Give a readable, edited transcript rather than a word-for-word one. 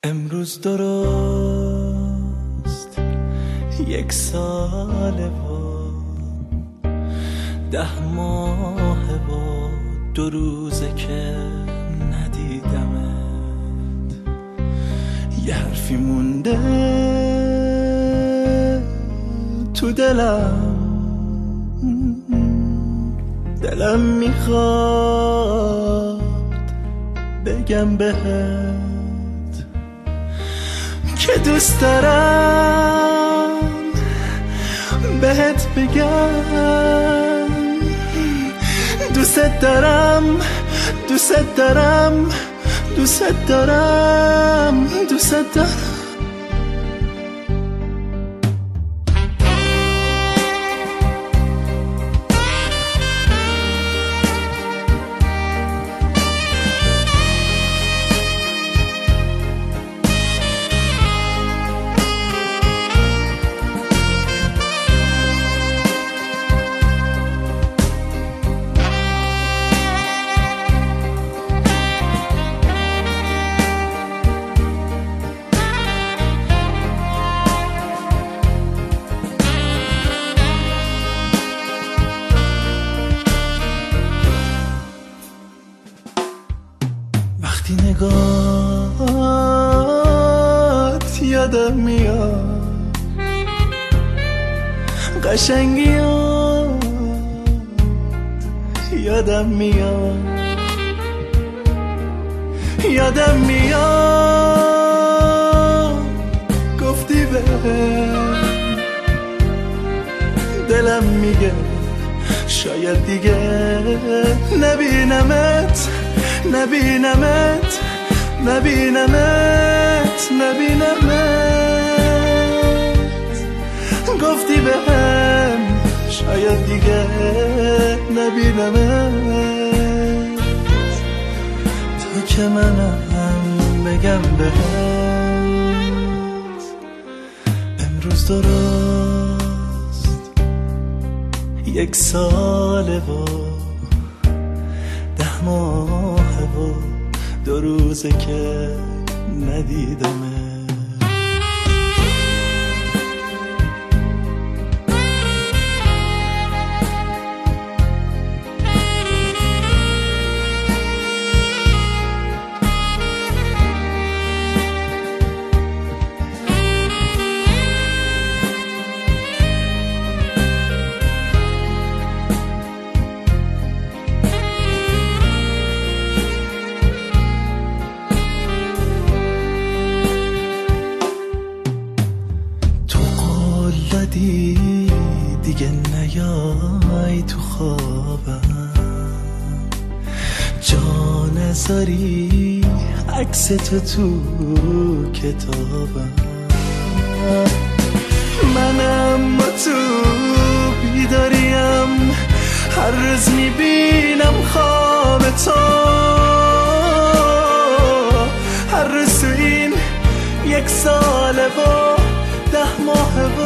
امروز درست 1 ساله و 10 ماهه و 2 روزه که ندیدمت. یه حرفی مونده تو دلم میخواد بگم بهت که دوست دارم بهت بگم دوست دارم دوست دارم دوست دارم دوست دارم. وقتی نگاهت یادم میاد قشنگیات یادم میاد گفتی بهم دلم میگه شاید دیگه نبینمت گفتی بهم شاید دیگه نبینمت تو که منم بگم بهت امروز درست 1 ساله و 10 ماهه و 2 روزه که ندیدمت. دیگه نیای تو خوابم جا نذاری عکس تو کتابم. منم با تو بیداریم هر روز میبینم خواب تو هر روز تو این 1 ساله و 10 ماهه و